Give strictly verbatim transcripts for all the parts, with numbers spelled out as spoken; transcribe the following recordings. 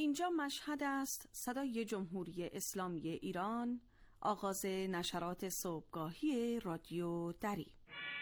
اینجا مشهد است، صدای جمهوری اسلامی ایران، آغاز نشرات صبحگاهی رادیو دری.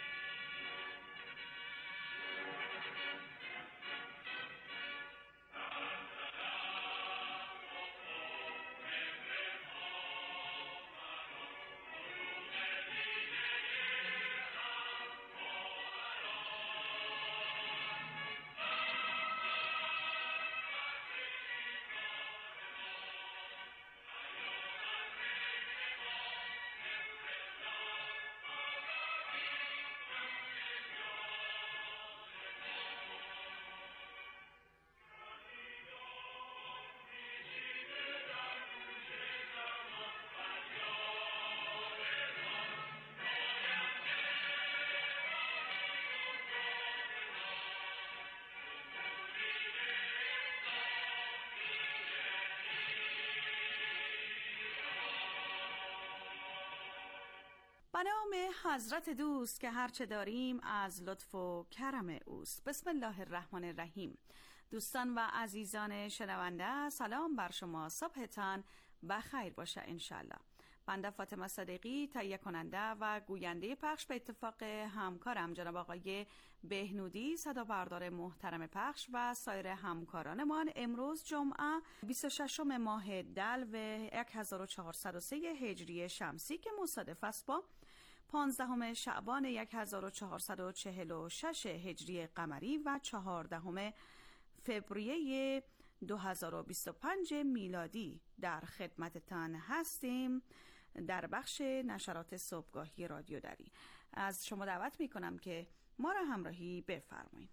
به نام حضرت دوست که هرچه داریم از لطف و کرم اوست. بسم الله الرحمن الرحیم. دوستان و عزیزان شنونده، سلام بر شما، صبحتان بخیر باشه انشالله. بنده فاطمه صدیقی، تهیه کننده و گوینده پخش، به اتفاق همکارم جناب آقای بهنودی صدا بردار محترم پخش و سایر همکارانمان، امروز جمعه بیست و ششم ماه دلو هزار و چهارصد و سه هجری شمسی که مصادف است با پانزدهم شعبان هزار و چهارصد و چهل و شش هجری قمری و چهاردهم فوریه دو هزار و بیست و پنج میلادی در خدمتتان هستیم در بخش نشرات صبحگاهی رادیو دری. از شما دعوت می کنم که ما را همراهی بفرمایید.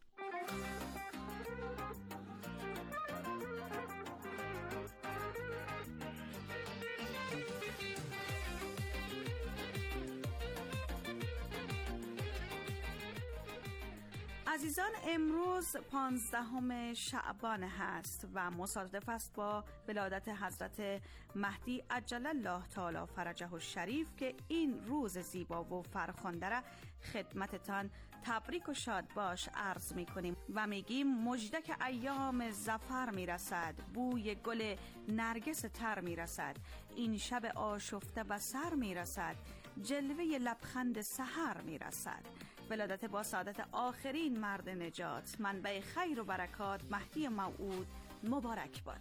عزیزان، امروز پانزدهم شعبان هست و مصادف است با ولادت حضرت مهدی عجل الله تعالی فرجه الشریف که این روز زیبا و فرخنده را خدمتتان تبریک و شاد باش عرض می کنیم و میگیم مژدک ایام ظفر می رسد، بوی گل نرگس تر می رسد، این شب آشفته به سر می رسد، جلوه لبخند سحر می رسد. ولادت با سعادت آخرین مرد نجات، منبع خیر و برکات، مهدی موعود مبارک باد.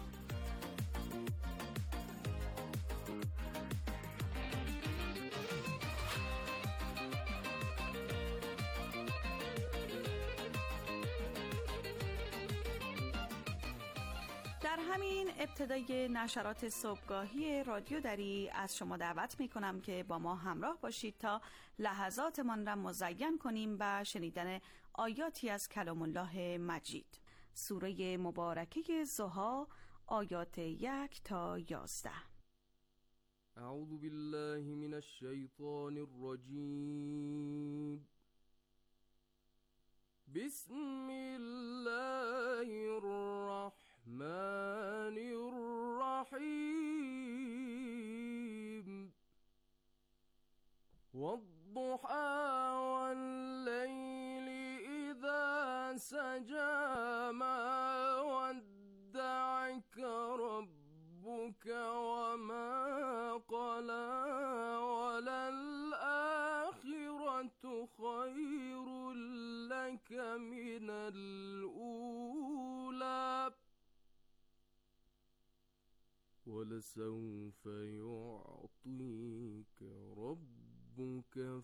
در همین ابتدای نشرات صبحگاهی رادیو دری از شما دعوت می کنم که با ما همراه باشید تا لحظاتمان را مزین کنیم به شنیدن آیاتی از کلام الله مجید. سوره مبارکه ضحی، آیات یک تا یازده. اعوذ بالله من الشیطان الرجیم. بسم الله الرحمن الرحمن الرحیم. والضحى واللیل اذا سجى ما ودعك ربك وما قلى وللآخرة خير لك من الأولى ولسوف يعطيك ربك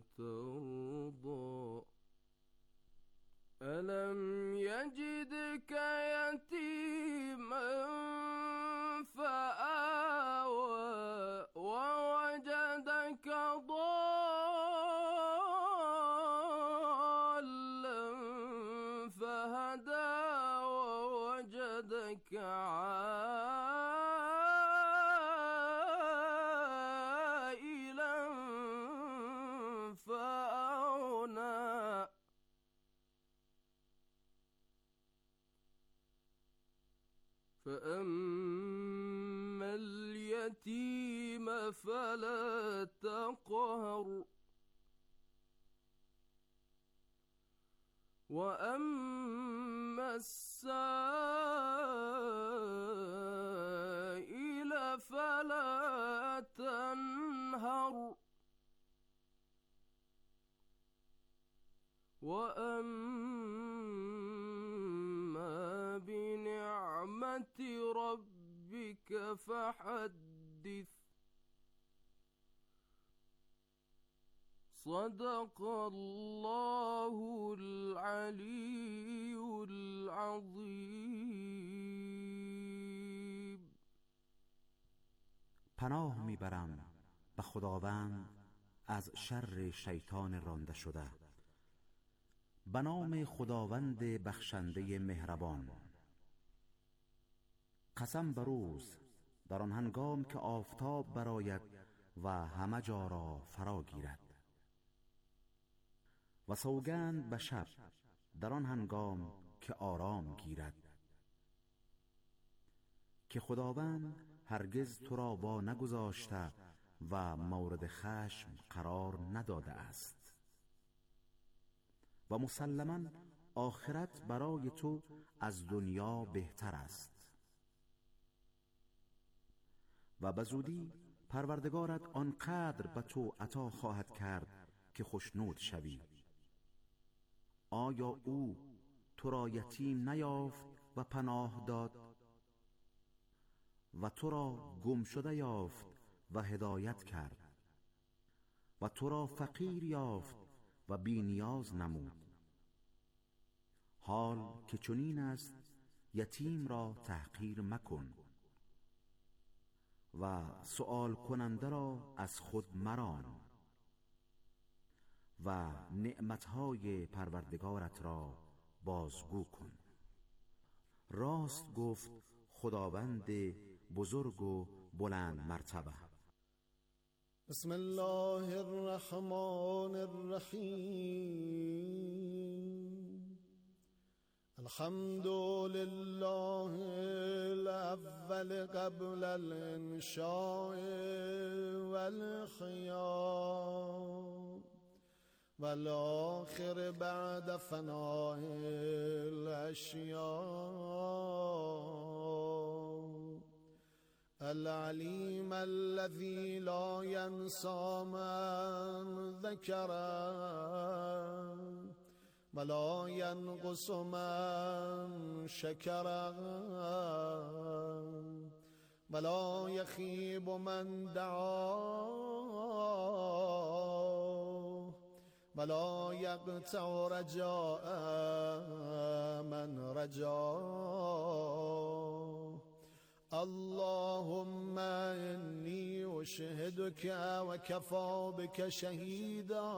فترضى. ألم يجدك يتيما فآوى ووجدك ضالا فهدى ووجدك عائلا فأغنى. فأما اليتيم فلا تقهر وأما السائل فلا تنهر وأما بنعمة ربك فحدث. صدق الله العلي العظیم. پناه میبرم به خداوند از شر شیطان رانده شده. به نام خداوند بخشنده مهربان. قسم به روز در آن هنگام که آفتاب برآید و همه جا را فرا گیرد، و سوگند به شب در آن هنگام که آرام گیرد، که خداوند هرگز تو را وا نگذاشته و مورد خشم قرار نداده است. و مسلماً آخرت برای تو از دنیا بهتر است. و به زودی پروردگارت آنقدر به تو عطا خواهد کرد که خوشنود شوی. آیا او تو را یتیم نیافت و پناه داد و تو را گم شده یافت و هدایت کرد و تو را فقیر یافت و بی نیاز نمود؟ حال که چنین است یتیم را تحقیر مکن و سؤال کننده را از خود مران و نعمتهای پروردگارت را بازگو کن. راست گفت خداوند بزرگ و بلند مرتبه. بسم الله الرحمن الرحیم. الحمد لله الاول قبل الانشاء والخیام والآخر بعد فناء الاشیاء. العلیم الذی لا ینسى من ذکره ولا ینقص من شکره ولا یخیب من دعاه ولا یقطع رجاء من رجاه. اللهم انی اشهدک و کفی بک شهیدا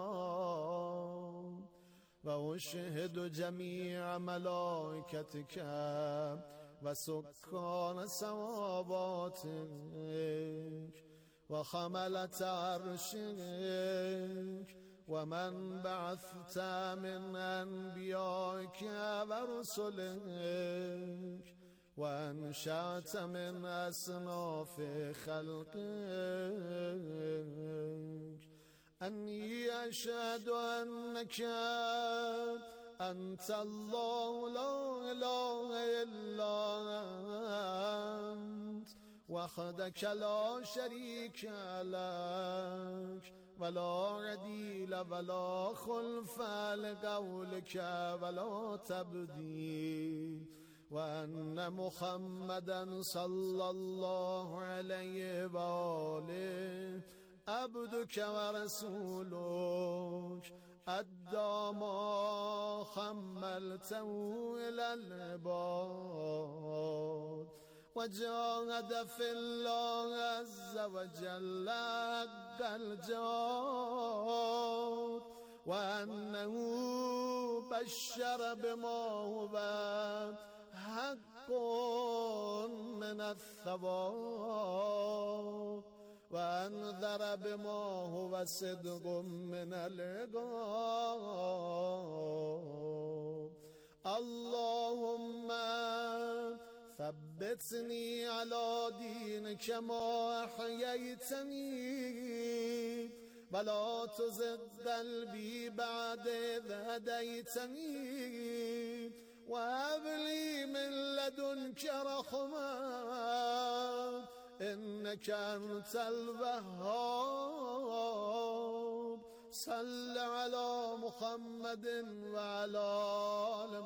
و اشهد جمیع ملائکتک و سکان سماواتک و حملة عرشک و من بعثت من انبیائک و رسلک و انشأت من اصناف خلقک انی اشهد انک انت الله لا اله الا انت وحدک لا شریک لک ولا ردیل ولا خلف لقولک ولا تبدیل و ان محمدا صلی الله علیه و آله عبدک و رسولک ادی ما حملته الی العباد و جاهد فی الله عز و جل حق الجهاد و انه بشر بما هو حق من الثواب و انذر بما هو صدق من العقاب. اللهم ثبتني على دينك ما أحييتني ولا تزغ قلبي بعد إذ هديتني وهب لي من لدنك رحمة إنك أنت الوهاب صل على محمد وعلى آل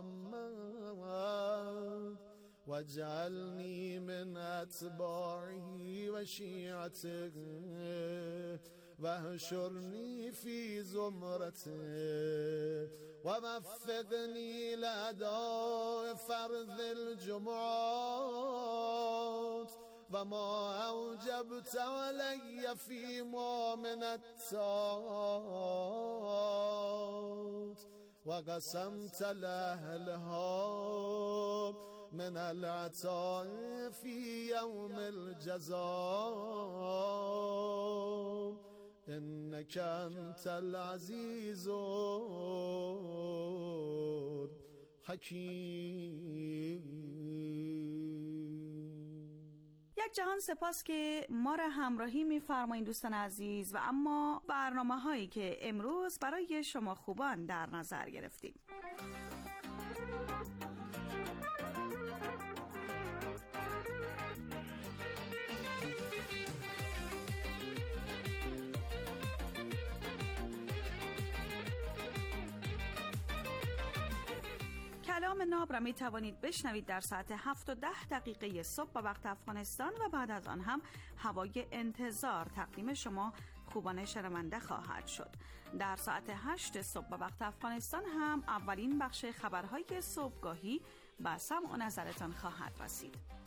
محمد واجعلني من أتباعه وشيعته واحشرني في زمرته ووفقني لأداء فرض الجمعات وما أوجبت علي فيما من الطاعات وقسمت لأهلها من العطاء في يوم الجزاء إنك أنت العزيز الحكيم. یک جهان سپاس که ما را همراهی می‌فرمایید دوستان عزیز، و اما برنامه هایی که امروز برای شما خوبان در نظر گرفتیم. کلام ناب را می توانید بشنوید در ساعت هفت و ده دقیقه صبح به وقت افغانستان و بعد از آن هم هوای انتظار تقدیم شما خوبان شنونده خواهد شد. در ساعت هشت صبح به وقت افغانستان هم اولین بخش خبرهای صبحگاهی به سمع و نظرتان خواهد رسید.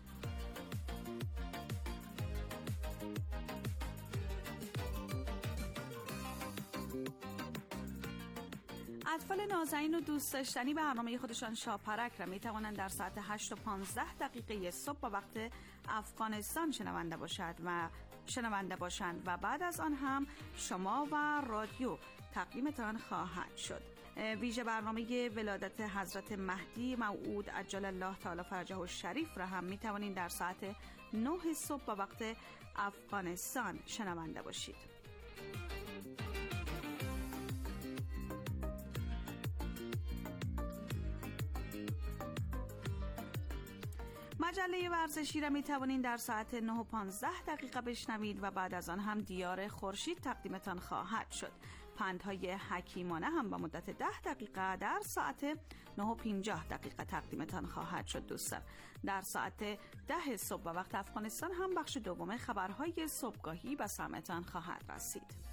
اطفال نازنین و دوست داشتنی برنامه خودشان شاپرک را می توانند در ساعت هشت و پانزده دقیقه صبح به وقت افغانستان شنونده باشد و شنونده باشند و بعد از آن هم شما و رادیو تقدیمتان خواهد شد. ویژه برنامه ولادت حضرت مهدی موعود عجل الله تعالی فرجه الشریف را هم می توانید در ساعت نه صبح به وقت افغانستان شنونده باشید. مجله ورزشی را می توانید در ساعت نه و پانزده دقیقه بشنوید و بعد از آن هم دیار خورشید تقدیمتان خواهد شد. پندهای حکیمانه هم با مدت ده دقیقه در ساعت نه و پنجاه دقیقه تقدیمتان خواهد شد. دوستان در ساعت ده صبح به وقت افغانستان هم بخش دوم خبرهای صبحگاهی به سمعتان خواهد رسید.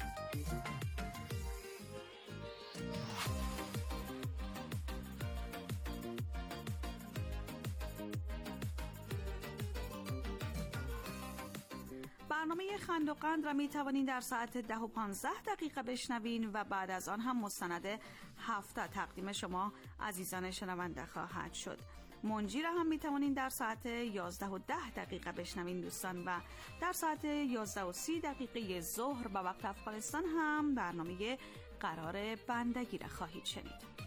برنامه خند و قند را می توانید در ساعت ده و پانزده دقیقه بشنوین و بعد از آن هم مستند هفته تقدیم شما عزیزان شنونده خواهد شد. منجی را هم می توانید در ساعت یازده و ده دقیقه بشنوین دوستان، و در ساعت یازده و سی دقیقه ظهر به وقت افغانستان هم برنامه قرار بندگی را خواهید شنید.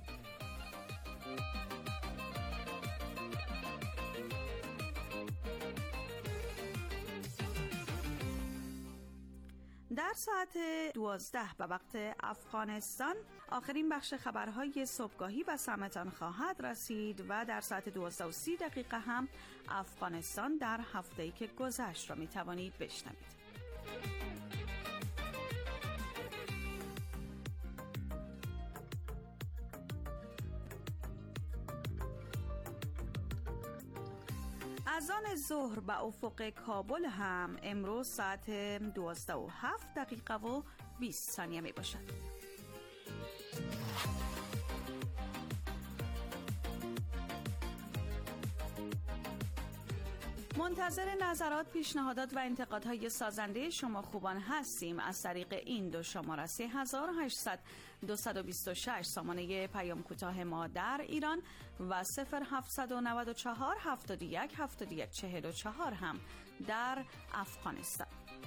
در ساعت دوازده به وقت افغانستان آخرین بخش خبرهای صبحگاهی به سمعتان خواهد رسید و در ساعت دوازده و سی دقیقه هم افغانستان در هفته‌ای که گذشت را می توانید بشنوید. از آن ظهر به افق کابل هم امروز ساعت دوازده و هفت دقیقه و بیست ثانیه می باشد. منتظر نظرات، پیشنهادات و انتقادهای سازنده شما خوبان هستیم. از طریق این دو شماره سه هزار و هشتصد دویست و بیست و شش سامانه پیام کوتاه ما در ایران و صفر هفتصد و نود و چهار هفتاد و یک هفتاد و یک چهل و چهار هم در افغانستان.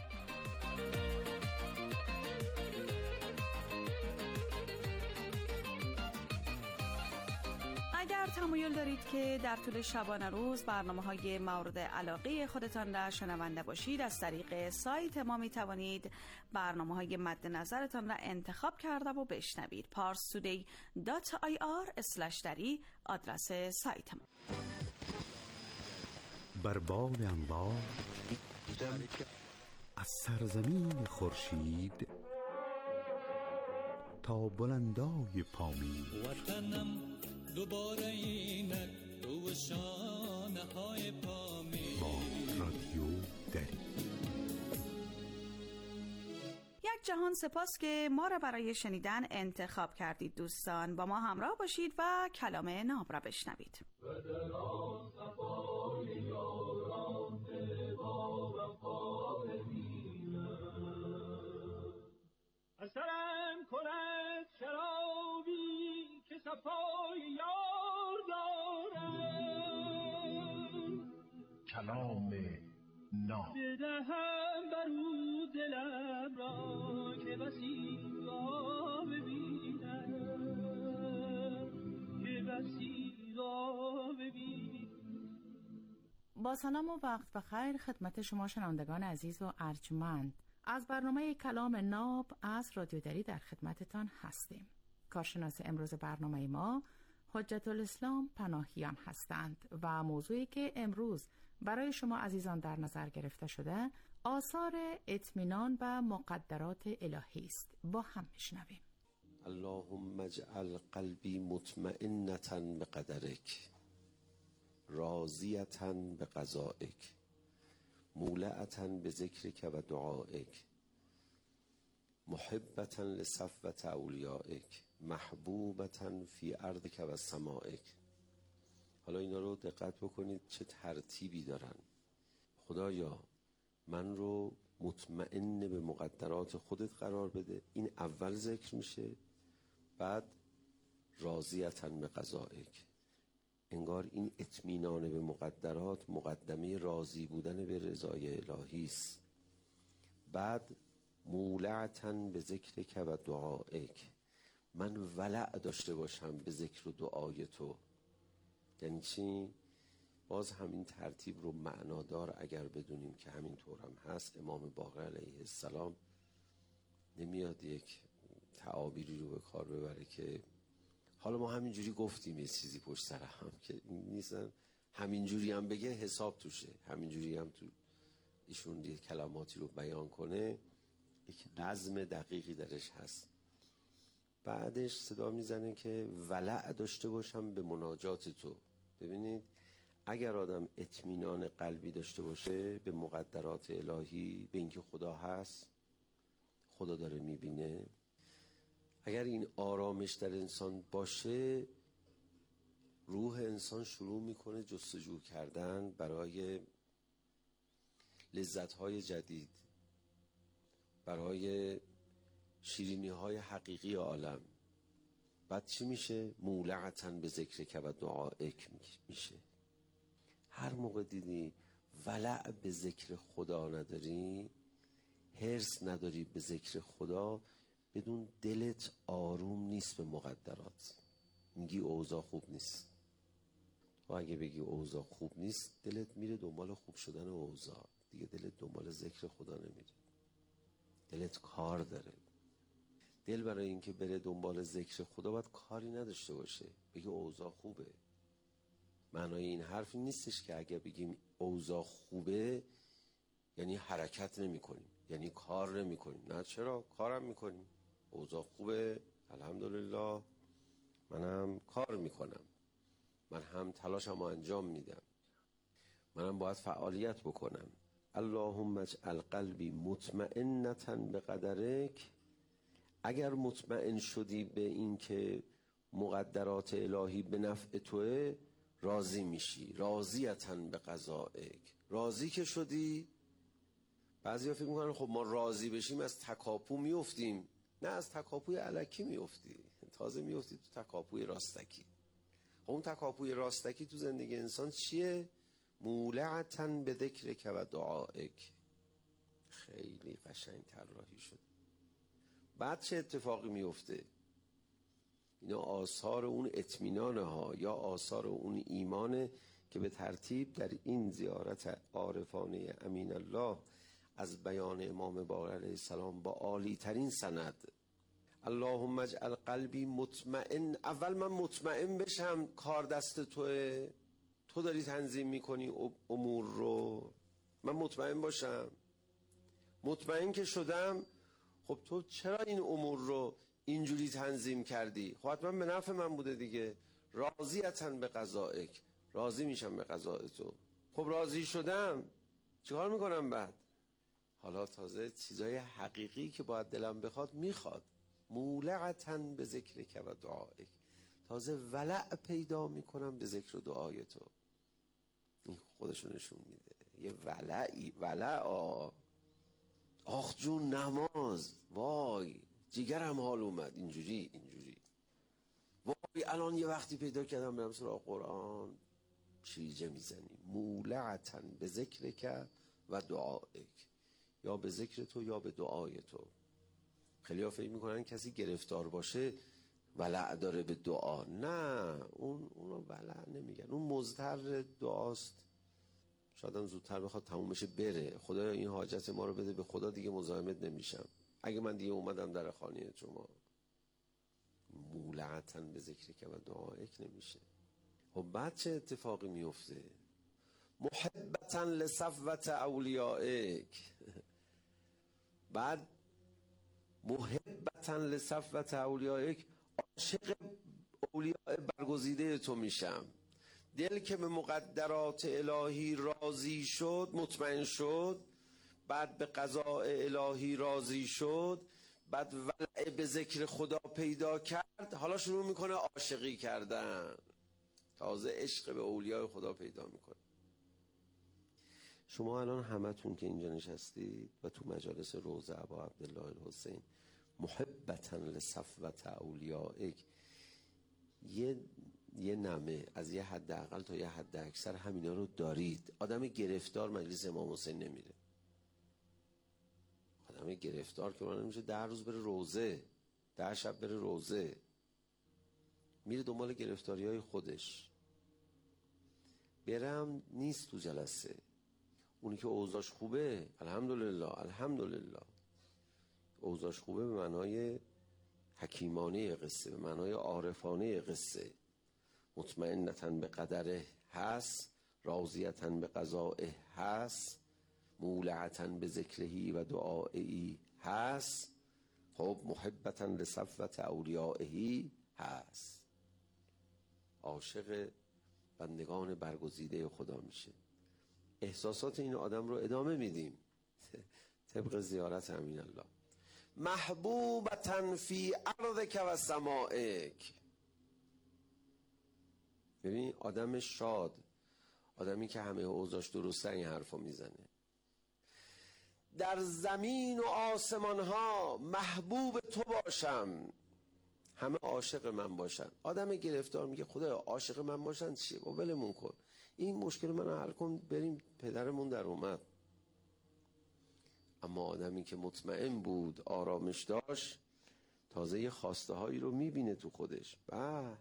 اگر تمایل دارید که در طول شبانه روز برنامه‌های مورد علاقه خودتان را شنونده باشید، از طریق سایت ما می توانید برنامه‌های مد نظرتان را انتخاب کرده و بشنوید. پارس تودی دات آی آر اسلش دری آدرس سایت ما. بر باد انوار از سرزمین خورشید تا بلندای پامین وطنم دوباره اینک رو شانه های پامین با رادیو دری. یک جهان سپاس که ما را برای شنیدن انتخاب کردید دوستان. با ما همراه باشید و کلام ناب را بشنوید. اثرم کند شرابی که صفای یار دارم، کلام ناب بدهم برو دلم را که بسی را ببینم، که بسی را ببینم. با سلام و وقت بخیر خدمت شما شنوندگان عزیز و ارجمند، از برنامه کلام ناب از رادیو دری در خدمتتان هستیم. کارشناس امروز برنامه ما حجت الاسلام پناهیان هستند و موضوعی که امروز برای شما عزیزان در نظر گرفته شده آثار اطمینان و مقدرات الهی است. با هم میشنویم. اللهم اجعل قلبی مطمئنة بقدرک، راضیة بقضائک، مولعة بذکرک و دعائک، محبة لصفوة اولیائک، محبوبة فی ارضک و سمائک. حالا اینا رو دقت بکنید چه ترتیبی دارن. خدایا من رو مطمئن به مقدرات خودت قرار بده، این اول ذکر میشه، بعد راضیة بقضائک. انگار این اطمینان به مقدرات مقدمه راضی بودن به رضای الهی است. بعد مولعة به ذکرک و دعائک، من ولع داشته باشم به ذکر و دعای تو. یعنی چی؟ باز همین ترتیب رو معنادار اگر بدونیم که همین طور هم هست، امام باقر علیه السلام نمیاد یک تعابیری رو به کار ببره که حالا ما همینجوری گفتیم یه چیزی پشت سر هم که نیستن، همینجوری هم بگه حساب توشه، همینجوری هم تو ایشون یه کلماتی رو بیان کنه، یک نظم دقیقی درش هست. بعدش صدا میزنه که ولع داشته باشم به مناجات تو. ببینید اگر آدم اطمینان قلبی داشته باشه به مقدرات الهی، به اینکه خدا هست، خدا داره میبینه، اگر این آرامش در انسان باشه، روح انسان شروع میکنه جستجو کردن برای لذت‌های جدید، برای شیرینی‌های حقیقی عالم. بعد چی میشه؟ مولعة به ذکرک و دعائک میشه. هر موقع دیدی ولع به ذکر خدا نداری، حرص نداری به ذکر خدا، بدون دلت آروم نیست به مقدرات. میگی اوضاع خوب نیست. و اگه بگی اوضاع خوب نیست، دلت میره دنبال خوب شدن اوضاع، دیگه دلت دنبال ذکر خدا نمیره. دلت کار داره. دل برای اینکه بره دنبال ذکر خدا باید کاری نداشته باشه. بگی اوضاع خوبه. معنای این حرف نیستش که اگه بگیم اوضاع خوبه یعنی حرکت نمی کنیم، یعنی کار نمی کنیم. نه، چرا؟ کارم می کنیم. اوضاع خوبه، الحمدلله، منم کار می کنم، من هم تلاشمو انجام میدم، منم باید فعالیت بکنم. اللهم اجعل قلبی مطمئنة بقدرک. اگر مطمئن شدی به این که مقدرات الهی به نفع توه، راضی میشی. راضیة بقضائک. راضی که شدی، بعضیا فکر میکنن خب ما راضی بشیم از تکاپو میافتیم. نه، از تکاپوی الکی میافتی، تازه میافتی تو تکاپوی راستکی. خب اون تکاپوی راستکی تو زندگی انسان چیه؟ مولعة به ذکرک و دعائک. خیلی قشنگ طراحی شد. بعد چه اتفاقی میفته؟ اینا آثار اون اطمینانه ها، یا آثار اون ایمانه که به ترتیب در این زیارت عارفانه امین الله از بیان امام باقر علیه السلام با عالی ترین سند، اللهم اجعل قلبی مطمئن. اول من مطمئن بشم کار دست توه، تو داری تنظیم میکنی امور رو، من مطمئن باشم. مطمئن که شدم، خب تو چرا این امور رو اینجوری تنظیم کردی؟ خب حتما به نفع من بوده دیگه. راضیتن به قضائک، راضی میشم به قضاء تو. خب راضی شدم، چیکار میکنم بعد؟ حالا تازه چیزای حقیقی که باید دلم بخواد میخواد. مولعتن به ذکرک و دعایک، تازه ولع پیدا میکنم به ذکر و دعای تو. این خودشو نشون میده یه ولعی. ولع آه آخ جون نماز، وای جیگرم حال اومد، اینجوری اینجوری. وای الان یه وقتی پیدا کردم برم سراغ قرآن، شیرجه میزنی. مولعتن به ذکرک و دعایک، یا به ذکر تو یا به دعای تو. خیلی ها فکر میکنن کسی گرفتار باشه ولع داره به دعا. نه، اون اونو ولع نمیگن، اون مضطر دعاست. شاید هم زودتر بخواد تمومش بره. خدایا این حاجت ما رو بده، به خدا دیگه مزاحمت نمیشم اگه من دیگه اومدم در خانه شما. مولعتن به ذکرک و دعایک نمیشه. خب بعد چه اتفاقی میفته؟ محبتن لصفوت اولیائک. بعد محبتن لصفوت اولیائک، عاشق اولیاء برگزیده تو میشم. دل که به مقدرات الهی راضی شد، مطمئن شد، بعد به قضاء الهی راضی شد، بعد ولع به ذکر خدا پیدا کرد، حالا شروع میکنه عاشقی کردن. تازه عشق به اولیاء خدا پیدا میکنه. شما الان همتون که اینجا نشستید و تو مجالس روضه ابا عبدالله الحسین، محبتن لصفوت اولیائک، یه یه نمه از یه حد اقل تا یه حد اکثر همینا رو دارید. آدم گرفتار مجلس امام حسین نمیره. آدم گرفتار که من نمیشه ده روز بره روضه، ده شب بره روضه، میره دنبال گرفتاری های خودش. برم نیست تو جلسه. اونی که اوضاعش خوبه الحمدلله، الحمدلله اوضاعش خوبه به معنای حکیمانه قصه، به معنای عارفانه قصه. مطمئنتن به قدره هست، راضیتن به قضائه هست، مولعتن به ذکرهی و دعائهی هست. خب محبتن لصفوت اولیائهی هست، عاشق بندگان برگزیده خدا میشه. احساسات این آدم رو ادامه میدیم طبق زیارت امین الله. محبوبتن فی ارضک و سمائک. ببین آدم شاد، آدمی که همه اوضاعش درسته این حرفا میزنه. در زمین و آسمان ها محبوب تو باشم، همه عاشق من باشن. آدم گرفتار میگه خدا عاشق من باشن چیه؟ با ولمون کن، این مشکل من حل کن، بریم پدرمون در اومد. اما آدمی که مطمئن بود، آرامش داشت، تازه یه خواسته هایی رو میبینه تو خودش. به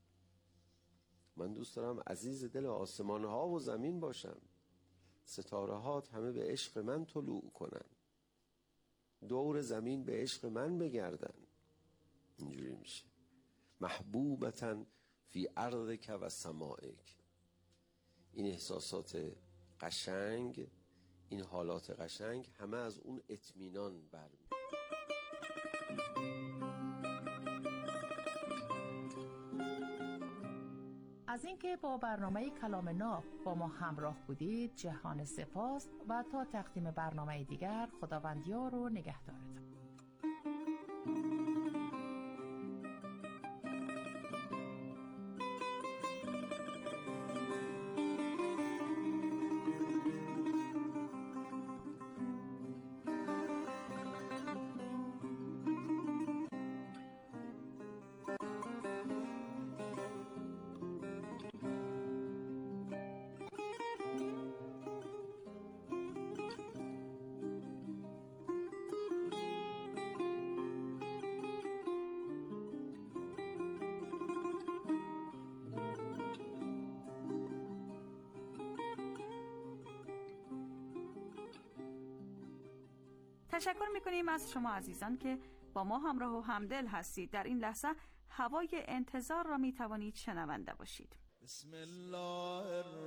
من دوست دارم عزیز دل آسمان ها و زمین باشم، ستاره هات همه به عشق من طلوع کنن، دور زمین به عشق من بگردن. اینجوری میشه. محبوبتن فی ارضک و سمائک. این احساسات قشنگ، این حالات قشنگ همه از اون اطمینان برمیاد. از اینکه با برنامه کلام ناب با ما همراه بودید جهان سپاس و تا تقدیم برنامه دیگر خداوندیار و نگهدارتان. تشکر میکنیم از شما عزیزان که با ما همراه و همدل هستید. در این لحظه هوای انتظار را میتوانید شنونده باشید. بسم الله الرحمن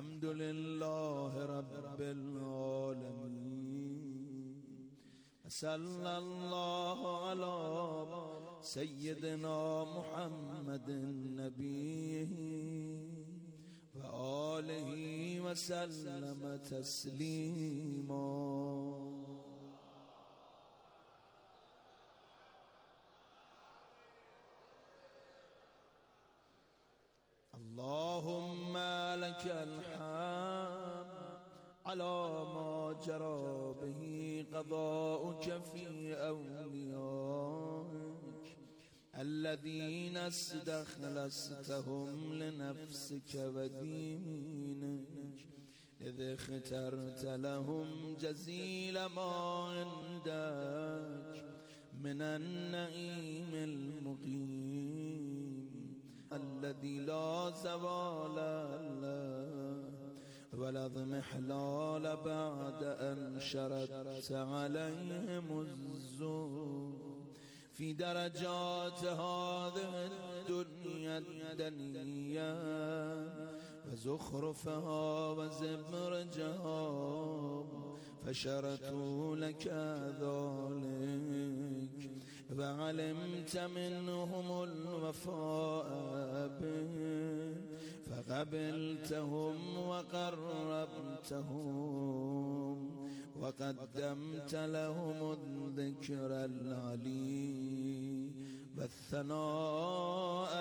الحمد لله رب العالمين. صلى الله على سيدنا محمد نبيه وآله وسلم تسليما. اللهم لك الحمد على ما جرى به قضاؤك في أوليائك الذين استخلصتهم لنفسك ودينك، إذ اخترت لهم جزيل ما عندك من النعيم المقيم الذي لا زوال له ولا اضمحلال بعد أن شردت عليهم الزور في درجات هذه الدنيا الدنيا وزخرفها وزبرجها، فشرطوا لك ذلك وعلمت منهم الوفاء به فقبلتهم وقربتهم وقدمت لهم الذكر العلي والثناء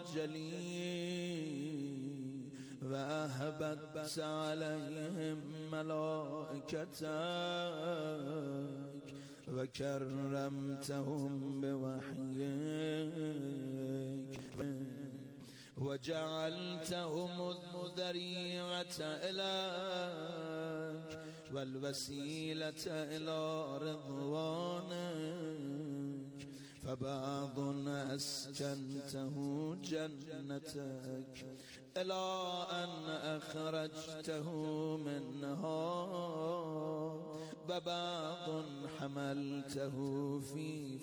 الجليل، وأهبت عليهم ملائكتك وكرمتهم بوحيك وجعلتهم الذريعة إليك والوسيلة إلى رضوانك، فبعض أسكنته جنتك إلى أن أخرجته منها، وبعض حملته في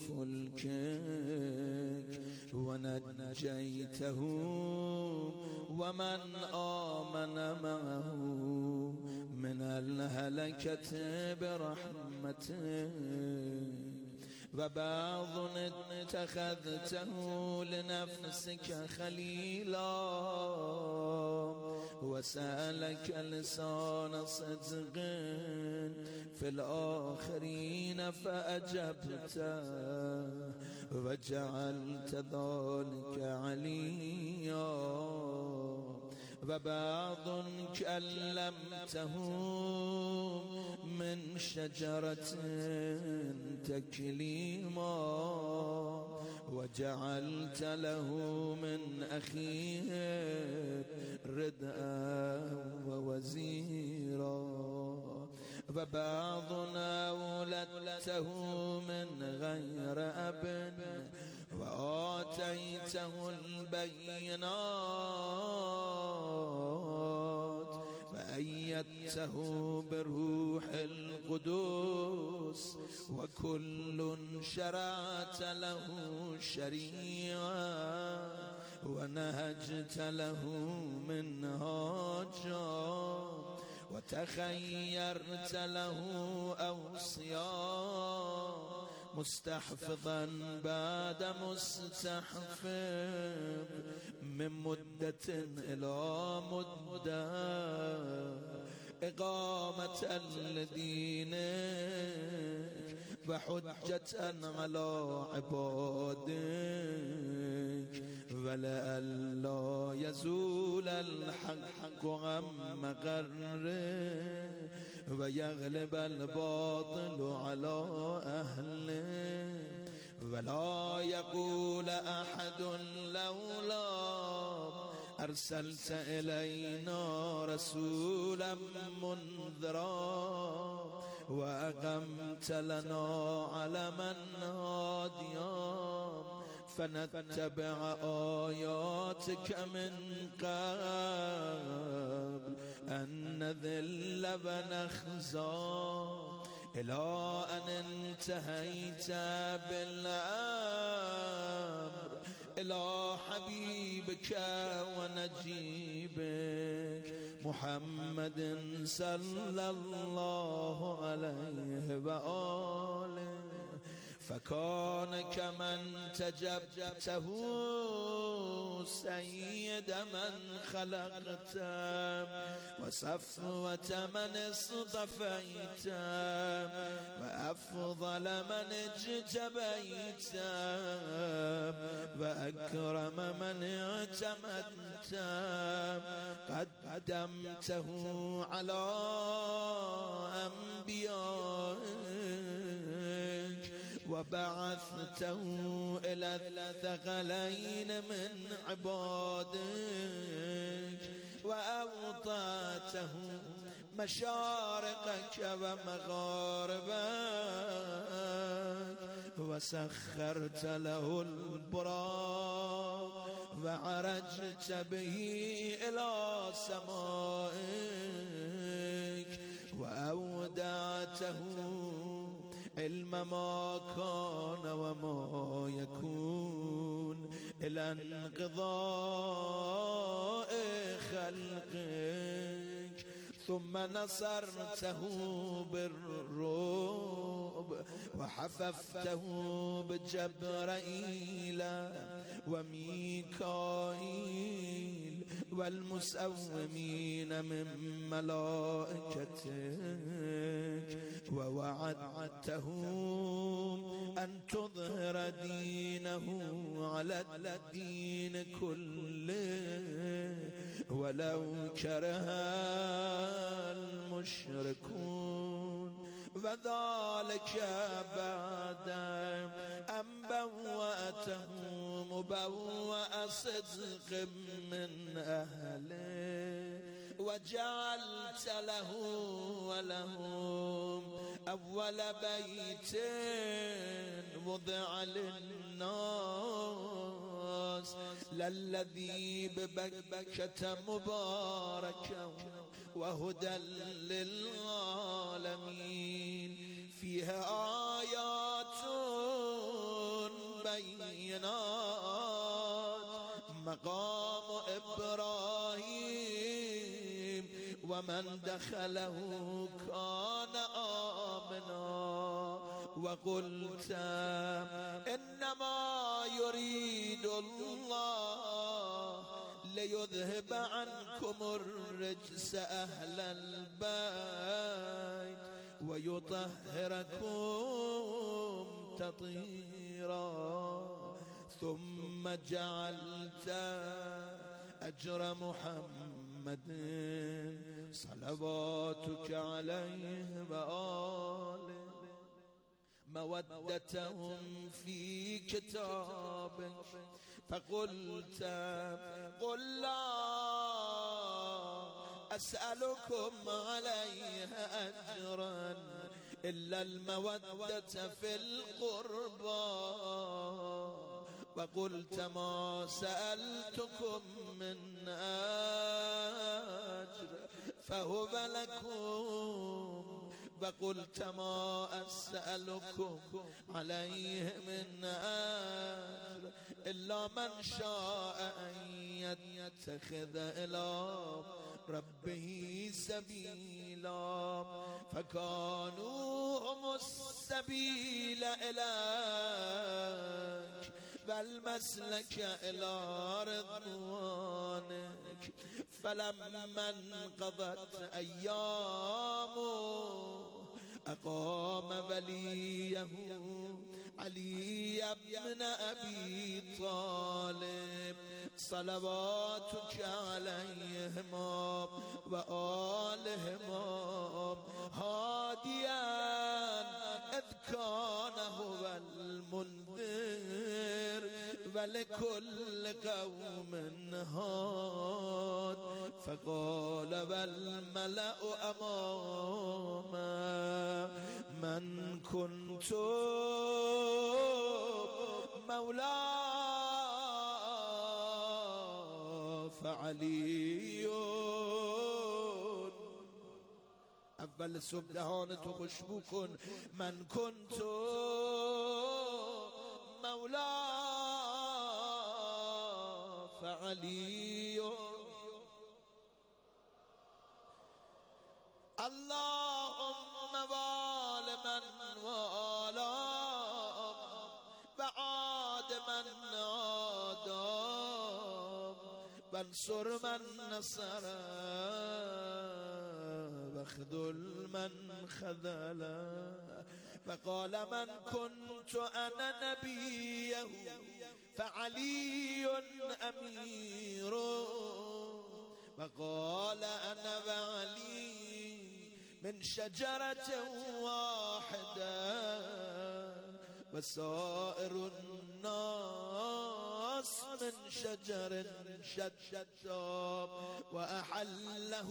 فلكك ونجيته ومن آمن معه من الهلكة برحمتك، وبعض اتخذته لنفسك خليلا وسألك لسان صدق في الآخرين فأجبته وجعلت ذلك عليا، وبعض كلمته من شجرة تكليما وجعلت له من أخيه ردءا ووزيرا، وبعضنا ولدته من غير أب وآتيته البينات وأيدته بروح القدس، وكل شرعت له شريعة ونهجت له منهاجا وتخيرت له أوصياء مستحفظا بعد مستحفظ من مدة إلى مدة إقامة لدينك وحجة على عبادك، ولئلا يزول الحق عن مقره ويغلب الباطل على أهله، ولا يقول أحد لولا أرسلت إلينا رسولا منذرا وأقمت لنا علما هاديا فنتبع آياتك من قبل أن نذل ونخزى، إلى أن انتهيت بالأمر إلى حبيبك ونجيبك محمد صلى الله عليه وآله فكان كمن تجبته سيد من خلقت وصفوة من اصطفيت وأفضل من اجتبيت وأكرم من اعتمدت قدمته على أنبيائك وبعثته إلى الثقلين من عبادك وأوطاته مشارقك ومغاربك وسخرت له البراق وعرجت به إلى سمائك وأودعته علم ما كان وما يكون إلى انقضاء خلقك ثم نصرته بالرعب وحففته بجبرائيل وميكائيل والمسومين من ملائكتك ووعدته أن تظهر دينه على الدين كله ولو كره المشركون وذلك بعد أن بوأته مبوأ صدق من أهله وجعلت له ولهم أول بيت وضع للناس للذي ببكة مباركا وهدى للعالمين فيها آيات بينات مقام إبراهيم ومن دخله كان آمنا وقلت إنما يريد الله ليذهب عنكم الرجس أهل البيت ويطهركم تطهيرا ثم جعلت أجر محمد صلواتك عليه وآله مودتهم في كتابك فقلت قل لا أسألكم عليها أجرا إلا المودة في القربى وقلت ما سألتكم من أجر فهو لكم وقلت ما أسألكم عليه من أجر إلا من شاء أن يتخذ إلى ربه سبيلا فكانوا هم السبيل إليك والمسلك إلى رضوانك فلما انقضت أيامه أقام وليه علي بن أبي طالب صلواتك عليهما وآلهما هاديا إذ كان هو المنذر ولكل قوم هاد فقال والملأ أماما من كنت مولاه فعلي اول صبح دهانتو خوشبو کن من كنت مولاه فعلی اللهم وال من والا وعاد من عادا وانصر من نصر واخذل من خذل فقال من كنت انا نبيه فعلي امير وقال انا وعلي من شجرة واحدة وسائر الناس من شجر شتى وأحله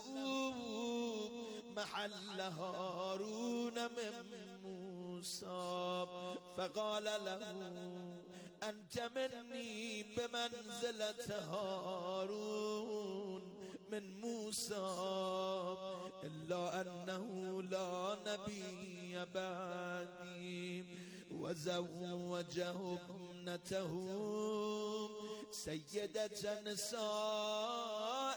محل هارون من موسى فقال له أنت مني بمنزلة هارون من موسى إلا أنه لا نبي بعدي وزوجه ابنته سيدة نساء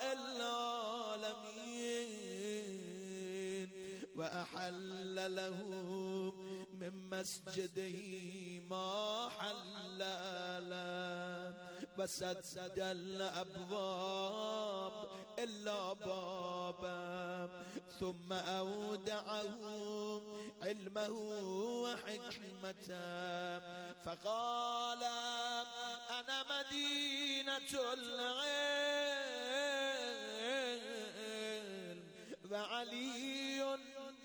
العالمين وأحل له من مسجده ما حل له وسد الأبواب إلا بابا ثم أودعه علمه وحكمته فقال أنا مدينة العلم وعلي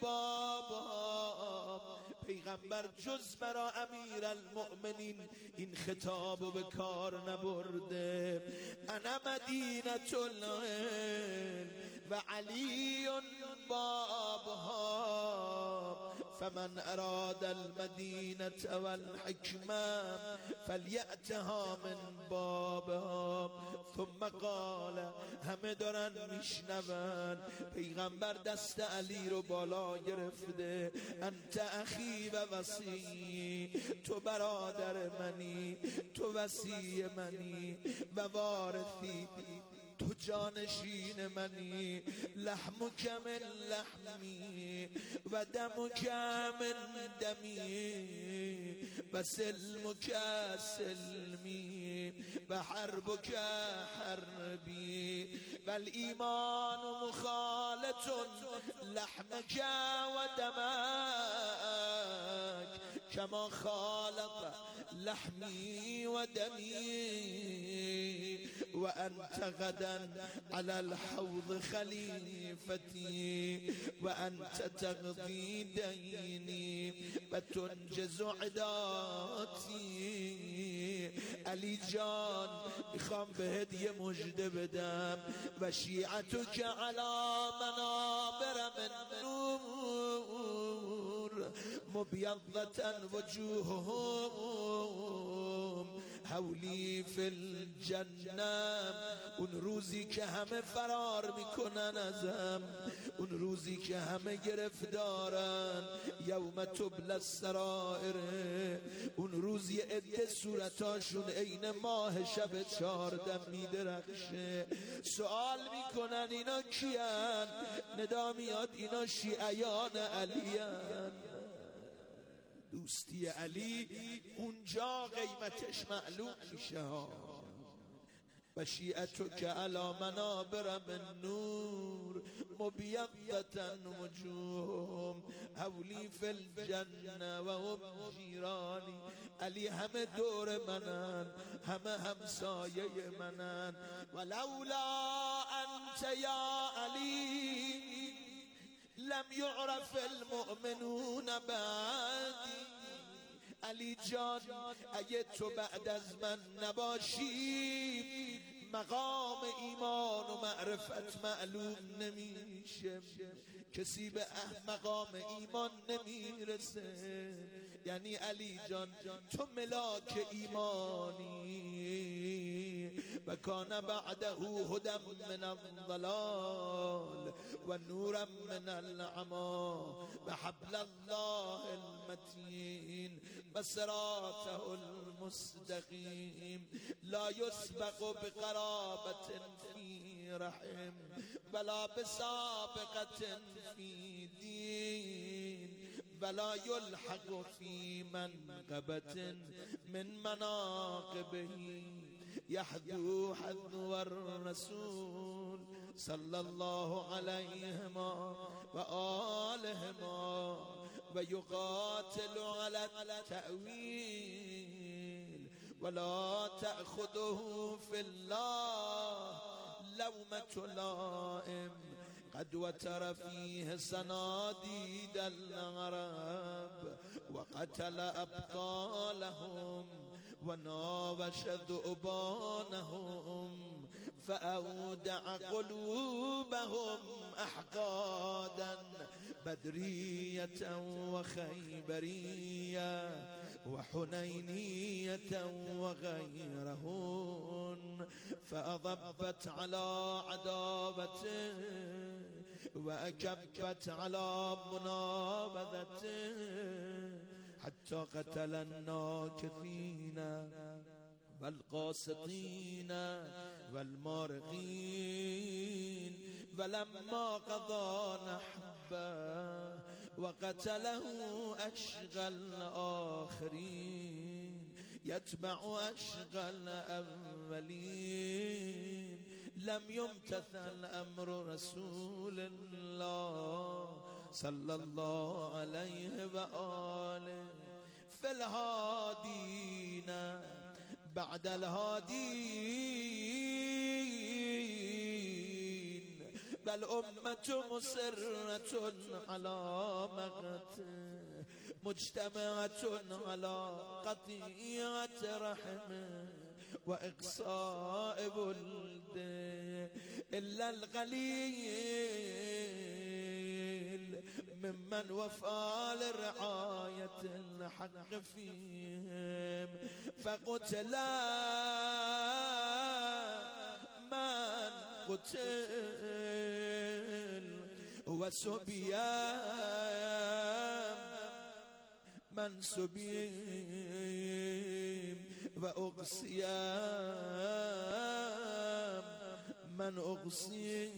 بابا. پیغمبر جز برا امیر المؤمنین این خطاب به کار نبرده. انا مدینة العلم و علی بابها فمن اراد المدینة والحکمه فلیأتها من بابها. ثم قال، همه دارن میشنون، پیغمبر دست علی رو بالا گرفته، انت اخی و وصی، تو برادر منی، تو وصی منی و وارثی، تو جانشین منی، لحمک من لحمی و دمک من دمی و سلمک سلمی و حربک حربی و الایمان مخالط لحمک و دمک کما خالط لحمی و دمی و انت غدا على الحوض خليفتي وأنت تقضي ديني وتنجز عداتي. علی جان میخوام بهت یه مژده بدم و شیعتک علی منابر من نور مبیضة وجوههم حولی فی الجنه. اون روزی که همه فرار میکنن ازم، اون روزی که همه گرفتارن، یوم تبلی السرائر، اون روزی عده صورتاشون عین ماه شب چهارده میدرخشه. سوال میکنن اینا کیان؟ ندا میاد اینا شیعیان علیان. دوستی علی اونجا قیمتش معلوم میشه ها. و شیعتک علی منابر من نور مبیضة وجوههم حولی فی الجنه و هم جیرانی. علی همه دور منن، همه همسایه منن. ولولا انت یا علی لم يعرف المؤمنون بعدی. علی جان اگه تو بعد از من نباشی مقام ایمان و معرفت معلوم نمیشه، کسی به مقام ایمان نمیرسه. یعنی علی جان تو ملاک ایمانی و کان بعده هدى من الضلال و نورا من العمی و حبل الله المتین و صراطه المستقیم لا يسبق بقرابة في رحم ولا بسابقة في دين ولا يلحق في منقبة من مناقبه يحذو حذو الرسول صلى الله عليهما وآلهما ويقاتل على التأويل ولا تأخذه في الله لومة لائم قد وتر فيه صناديد العرب وقتل أبطالهم وناوش ذؤبانهم فأودع قلوبهم أحقادا بدرية وخيبرية وحنينية وغيرهن فأضبت على عداوته وأكبت على منابذته حتى قتل الناكثين والقاسطين والمارقين ولما قضى نحبه وقتله أشقى الآخرين يتبع أشقى الأولين لم يمتثل أمر رسول الله صلى الله عليه وآله في الهادين بعد الهادين بل أمة مسرة على مقته مجتمعة على قطيعة رحمه وإقصاء ولده إلا القليل ممن وفى لرعاية الحق فيهم فقتل من قتل وسبي من سبي وأغصي من أغصي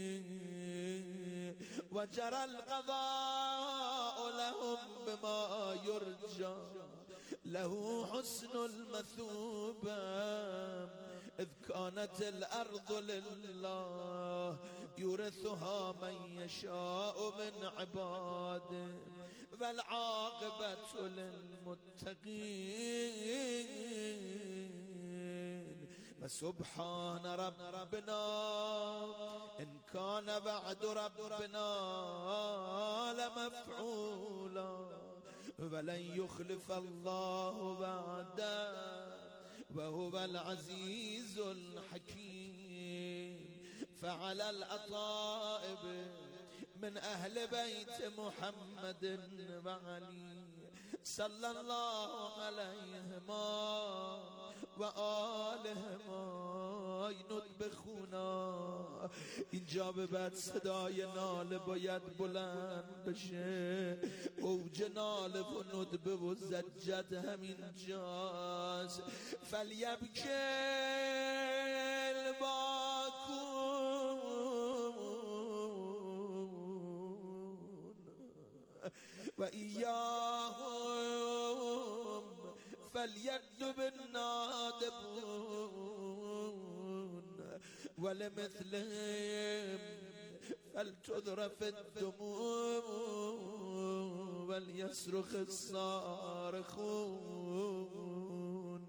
وجرى القضاء لهم بما يرجى له حسن المثوبة إذ كانت الأرض لله يورثها من يشاء من عباده والعاقبة للمتقين فسبحان ربنا إن كان بعد ربنا لمفعولا ولن يخلف الله بعده وهو العزيز الحكيم فعلى الأطائب من أهل بيت محمد وعلي صلى الله عليهما وآلهما ينود بخونا اینجا به بعد صدای ناله باید بلند بشه اوج ناله و ندبه و زجت همین جاست فلیبکل باکون و ایاهم فلیدب النادبون ولمثلهم فلتذرف الدموع وليصرخ الصارخون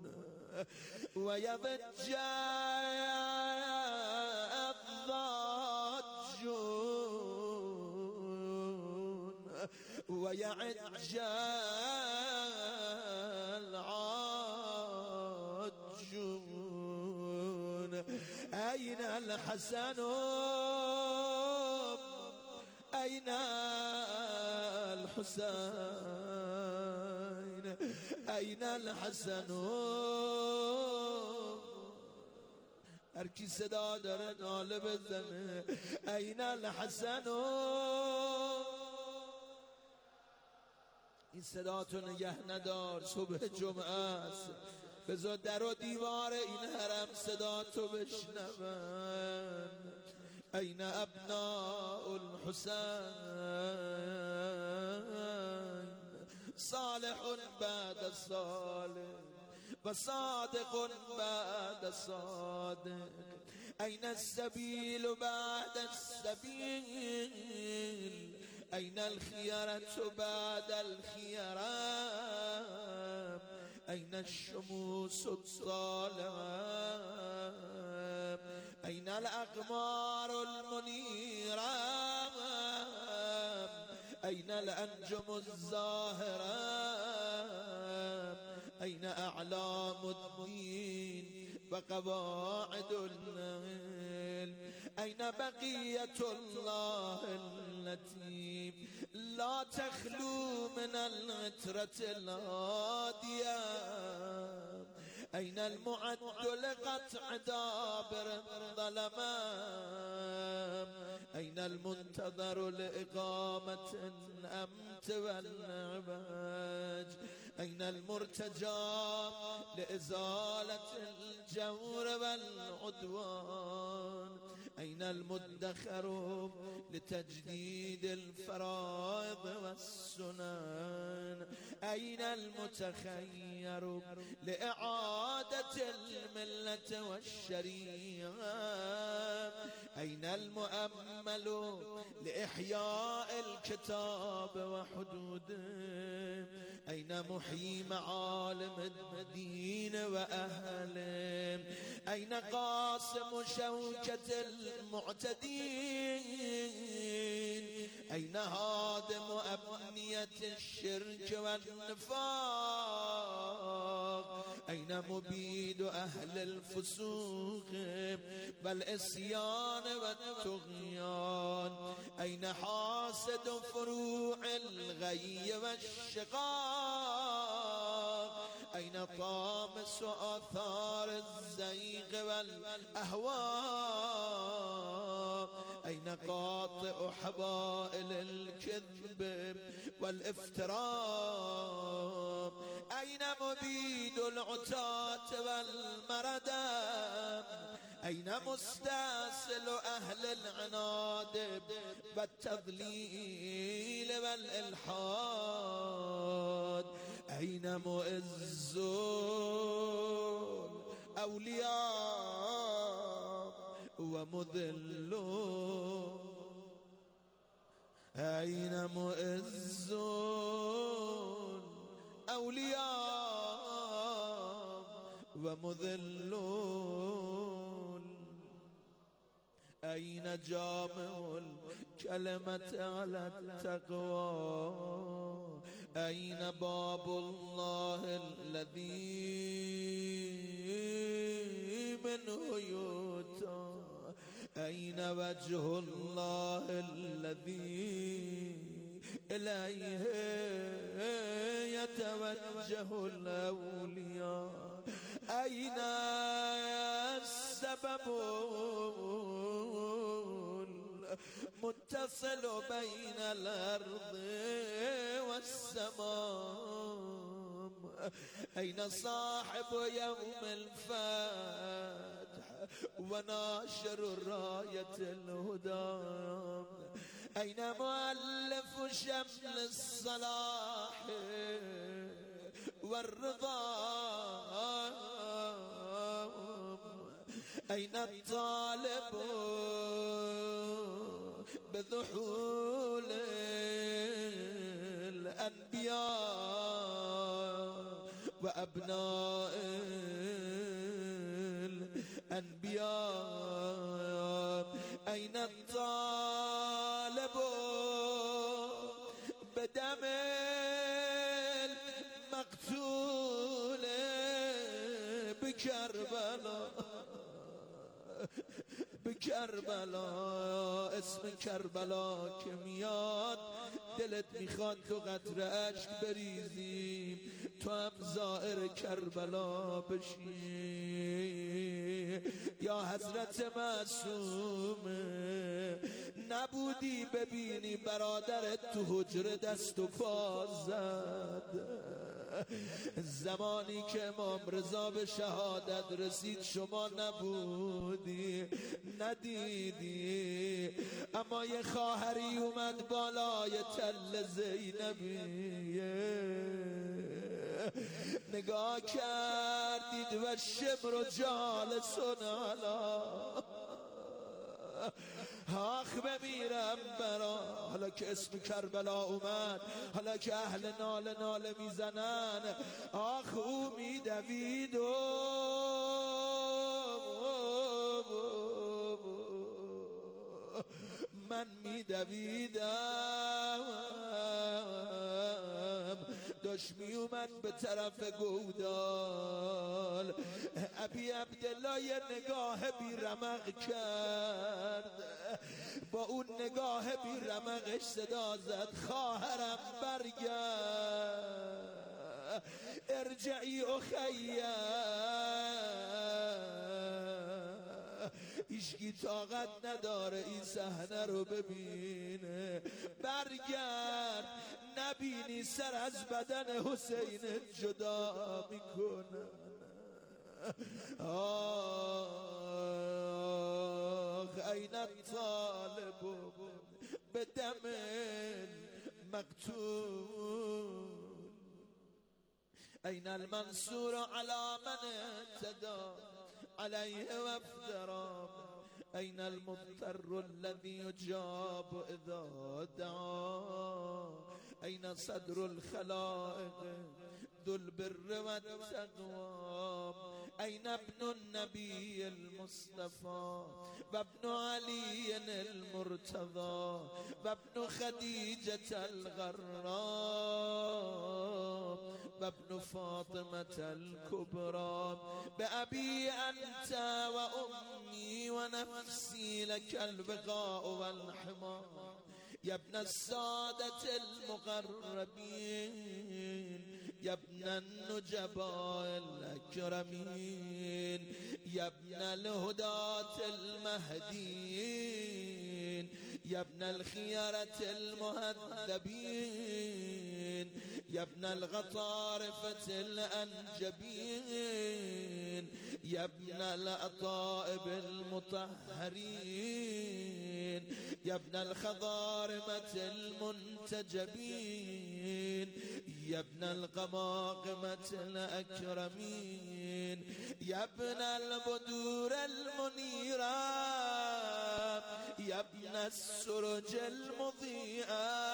ويضج الضاجون ويعج العاجون أين الحسن أين الحسين أين الحسن هر کی صدا داره ناله بزنه این الحسن. این صدا تو نگه ندار، صبح جمعه است، بذار در و دیوار این حرم صدا تو بشنون. این ابناء الحسین صالح بعد صالح و صادق بعد صادق. این السبیل بعد السبیل، این الخيرة بعد الخيرة، این الشموس الطالعة، این الاقمار المنيرة، این الانجم الزاهرة، این اعلام الدين وقواعد العلم، این بقية الله التي لا تخلو من العترة الهادية، این المعد لقطع دابر الظلماء، این المنتظر لإقامة الأمت والعباج، این المرتجى لإزالة الجور والعدوان، این المدخر لتجديد الفرائض والسنن، این المتخير لإعادة الملة والشريعة، این المؤمل لإحياء الكتاب وحدوده، این محيي معالم الدين وأهله، این قاسم شوكة المعتدين، این هادم أبنية الشرك والنفاق، این مبيد أهل الفسوق والعصيان والطغيان، این حاسد فروع الغي والشقاق، این طامس آثار الزيغ والأهواء، این قاطع حبائل الكذب والافتراء، این مبيد العتاة والمردة، این مستأصل أهل العناد والتضليل والإلحاد، این مؤز الأولياء ومذل، این مؤز الأولياء ومذل، این جامع الكلمة على التقوى، این باب الله الذي منه يؤتى، این وجه الله الذي إليه يتوجه الأولياء، أين السبب المتصل بين الأرض والسماء، أين صاحب يوم الفتح وناشر راية الهدى، أين مؤلف شمل الصلاح والرضا، أين الطالب بذحول الأنبياء وأبناء الأنبياء، أين الطالب بدم المقتول بكربلاء، بكربلاء، اسم کربلا که میاد دلت میخواد تو قطره اشک بریزیم، تو هم زائر کربلا بشی. یا حضرت معصومه نبودی ببینی برادرت تو حجره دست و پا زد. زمانی که امام رضا به شهادت رسید شما نبودی ندیدی، اما یه خواهری اومد بالای تل زینبیه نگاه کردید و شمر و جالسون علا آخ بمیرم برا. حالا که اسم کربلا اومد، حالا که اهل ناله ناله میزنن، آخ او میدوید و من میدویدم. داشت می اومد به طرف گودال، ابی عبدالله یه نگاه بی رمق کرد، با اون نگاه بی رمقش صدا زد خواهرم برگرد، ارجعی اخیه. هیچکی طاقت نداره این صحنه رو ببینه. برگرد نبینی سر از بدن حسین جدا میکنه. آخ این الطالب به دم مقتول، این المنصور على من اعتدى عليه وافترى، أين المضطر الذي يجاب إذا دعا، أين صدر الخلائق ذو البر والتقوى، أين ابن النبي المصطفى وابن علي المرتضى وابن خديجة الغراء وابن فاطمة الكبرى، بأبي أنت وأمي ونفسي لك البقاء والحمى، يا ابن السادة المقربين، يا ابن النجباء الأكرمين، يا ابن الهداة المهديين، يا ابن الخيرة المهذبين، يا ابن الغطارفة الأنجبين، يا ابن الأطائب المطهرين، يا ابن الخضارمة المنتجبين، يا ابن القماقمة الأكرمين، يا ابن البدور المنيرة، يا ابن السرج المضيئة،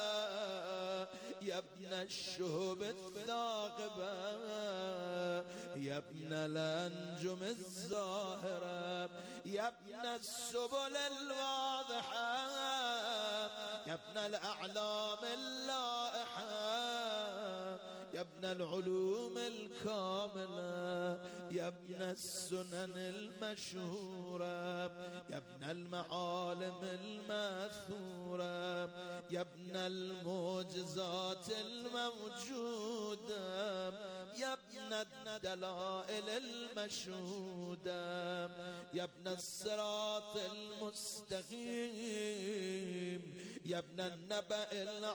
يا ابن الشهب الثاقبة، يا ابن الأنجم الزاهرة، يا ابن السبل الواضحة، يا ابن الأعلام اللائحة، يا ابن العلوم الكاملة، يا ابن السنن المشهورة، يا ابن المعالم الماثورة، يا ابن المعجزات الموجودة، يا ابن الدلائل المشهودة، يا ابن الصراط المستقيم، يا ابن النبأ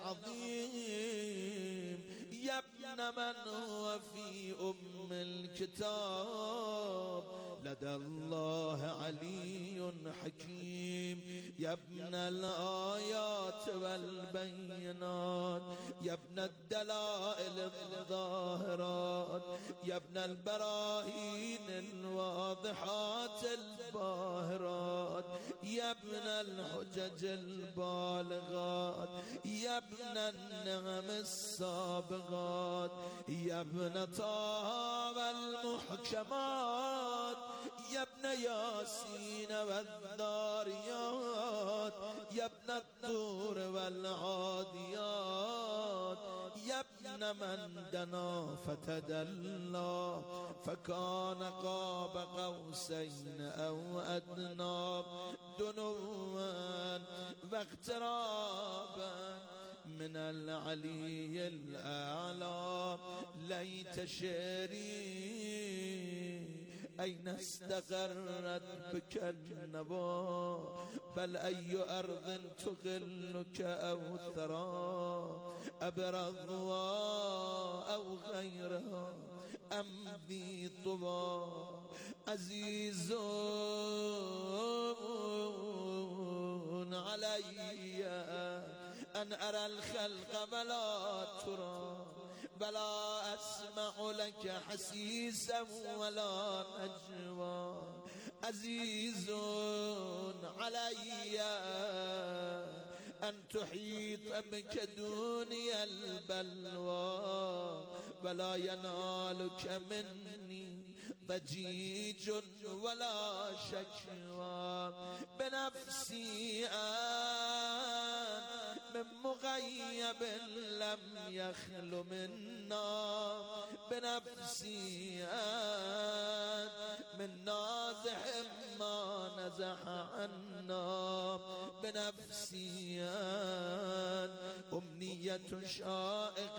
العظيم، يا ابن من هو في أم الكتاب لدى الله علي حكيم، يا ابن الآيات والبينات، يا ابن الدلائل الظاهرات، يا ابن البراهين الواضحات الباهرات، يا ابن الحجج البالغات، يا ابن النعم السابغات، يا ابن طه المحكمات، يا ابن ياسين والذاريات، يا ابن الطور والعاديات، يا ابن من دنا فتدلى فكان قاب قوسين أو أدنى، دنوا واقترابا من العلي الأعلى، ليت شعري أين استقرت بك النوى بل أي أرض تغلك أو ثرى أبرضها أو غيرها أم ذي طوى عزيز علي أن أرى الخلق بلا ترى بلا أسمع لك حسيسا ولا نجوى عزيز علي أن تحيط بك دوني البلوى ولا ينالك مني ضجيج ولا شكوى بنفسي أن من مغيب لم يخل منا بنفسي أن من نازح ما نزح عنا بنفسي أن أمنية شائق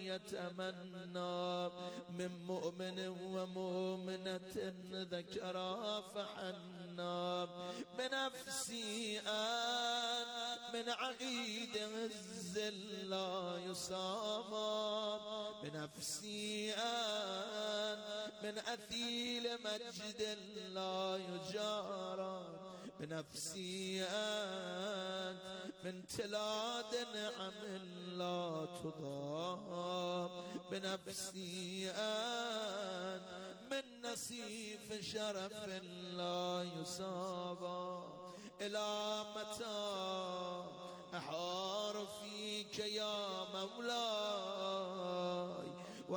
يتمنى من مؤمن ومؤمنة ذكرى فحنا بنفسي أن من عقيد الزل لا يصام بنفسي أن من أثيل مجد لا يجارى بنفسي أن من تلاد نعم لا تضام بنفسي أن من نصيف شرف لا يصاب إلى متى أحار فيك يا مولاي